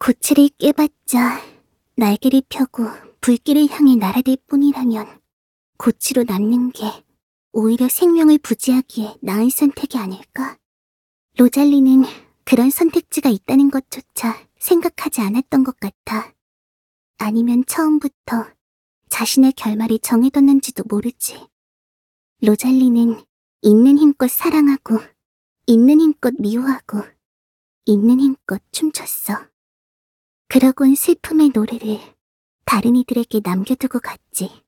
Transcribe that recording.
고치를 깨봤자 날개를 펴고 불길을 향해 날아들 뿐이라면 고치로 남는 게 오히려 생명을 부지하기에 나은 선택이 아닐까? 로잘리는 그런 선택지가 있다는 것조차 생각하지 않았던 것 같아. 아니면 처음부터 자신의 결말이 정해뒀는지도 모르지. 로잘리는 있는 힘껏 사랑하고, 있는 힘껏 미워하고, 있는 힘껏 춤췄어. 그러곤 슬픔의 노래를 다른 이들에게 남겨두고 갔지.